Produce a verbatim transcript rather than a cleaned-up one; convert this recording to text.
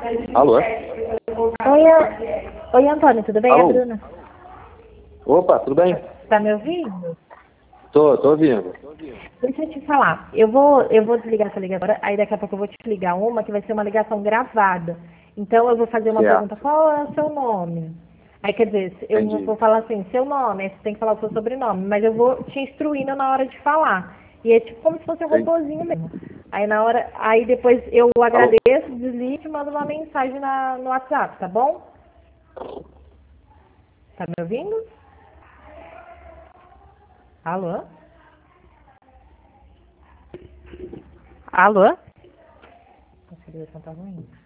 Alô? Oi, An- Oi, Antônio, tudo bem? É a Alô? Bruna. Opa, tudo bem? Tá me ouvindo? Tô, tô ouvindo. Deixa eu te falar. Eu vou, eu vou desligar essa ligação agora, aí daqui a pouco eu vou te ligar uma que vai ser uma ligação gravada. Então eu vou fazer uma pergunta, Certo. qual é o seu nome? Aí quer dizer, eu vou Entendi. vou falar assim, seu nome, aí você tem que falar o seu sobrenome, mas eu vou te instruindo na hora de falar. E é tipo como se fosse um Entendi. robozinho mesmo. Aí na hora, aí depois eu Alô? agradeço, desligo e te mando uma mensagem na, no WhatsApp, tá bom? Tá me ouvindo? Alô? Alô? Nossa, a ligação tá ruim.